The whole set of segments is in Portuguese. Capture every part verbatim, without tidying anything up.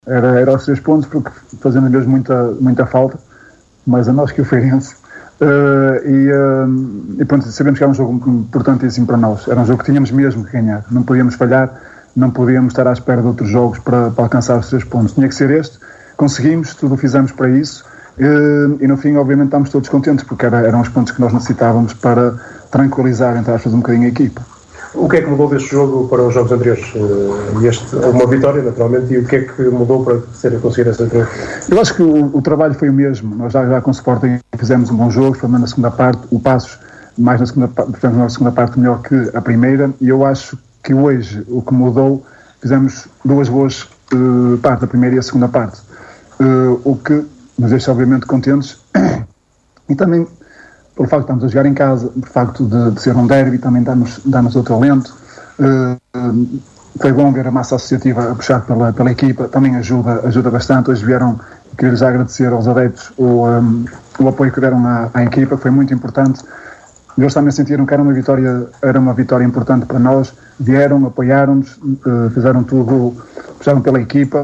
Era, era os três pontos, porque fazendo mesmo muita, muita falta, mais a nós que o Feirense. Uh, e, uh, e pronto, sabemos que era um jogo importantíssimo para nós. Era um jogo que tínhamos mesmo que ganhar. Não podíamos falhar, não podíamos estar à espera de outros jogos para, para alcançar os três pontos. Tinha que ser este. Conseguimos, tudo o fizemos para isso. Uh, e no fim, obviamente, estamos todos contentes, porque era, eram os pontos que nós necessitávamos para tranquilizar, entre aspas, um bocadinho a equipa. O que é que mudou deste jogo para os jogos anteriores? Uh, este, uma vitória, naturalmente, e o que é que mudou para ser, conseguir essa vitória? Eu acho que o, o trabalho foi o mesmo. Nós já, já com o Sporting fizemos um bom jogo, foi na segunda parte, o Passos mais na segunda, fizemos na segunda parte melhor que a primeira, e eu acho que hoje o que mudou, fizemos duas boas uh, partes, a primeira e a segunda parte, uh, o que nos deixa obviamente contentes, e também pelo facto de estarmos a jogar em casa, por facto de, de ser um derby, também dá-nos, dá-nos outro alento. Uh, foi bom ver a massa associativa a puxar pela, pela equipa, também ajuda, ajuda bastante. Hoje vieram, queria já agradecer aos adeptos o, um, o apoio que deram à, à equipa, foi muito importante. Eles também sentiram que era uma vitória, era uma vitória importante para nós, vieram, apoiaram-nos, uh, fizeram tudo, puxaram pela equipa.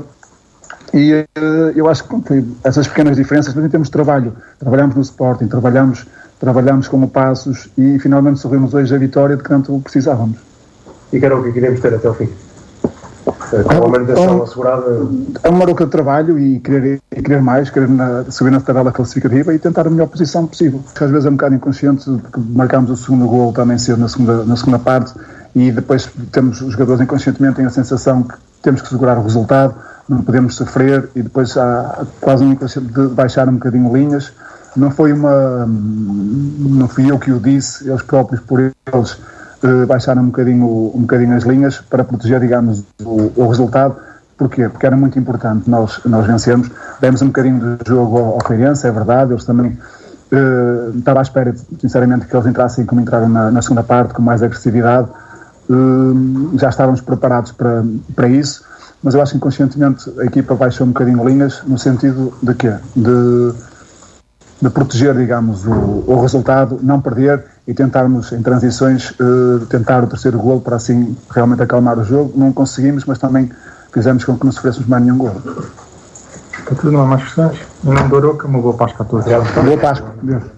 E uh, eu acho que foi essas pequenas diferenças, mas em termos de trabalho, trabalhamos no Sporting, trabalhamos Trabalhámos como Passos e finalmente sorrimos hoje a vitória de que tanto precisávamos. E que era o que queríamos ter até ao fim? Com a manutenção assegurada? É uma maroca de trabalho e querer, e querer mais, querer na, subir na tabela classificativa e tentar a melhor posição possível. Às vezes é um bocado inconsciente, porque marcámos o segundo gol também cedo na segunda, na segunda parte e depois temos os jogadores inconscientemente têm a sensação que temos que segurar o resultado, não podemos sofrer e depois há quase um inconsciente de baixar um bocadinho linhas. Não foi uma, não fui eu que o disse, eles próprios por eles uh, baixaram um bocadinho, um bocadinho as linhas para proteger, digamos, o, o resultado. Porquê? Porque era muito importante nós, nós vencermos. Demos um bocadinho de jogo ao, ao Feirense, é verdade, eles também uh, estava à espera, sinceramente, que eles entrassem como entraram na, na segunda parte, com mais agressividade. Uh, já estávamos preparados para, para isso, mas eu acho que inconscientemente a equipa baixou um bocadinho linhas, no sentido de quê? De de proteger, digamos, o, o resultado, não perder e tentarmos em transições uh, tentar o terceiro golo para assim realmente acalmar o jogo. Não conseguimos, mas também fizemos com que não sofrêssemos mais nenhum golo. Está tudo, não há mais questões. Em nome do Aroca, uma boa Páscoa a todos. Boa Páscoa. Deus.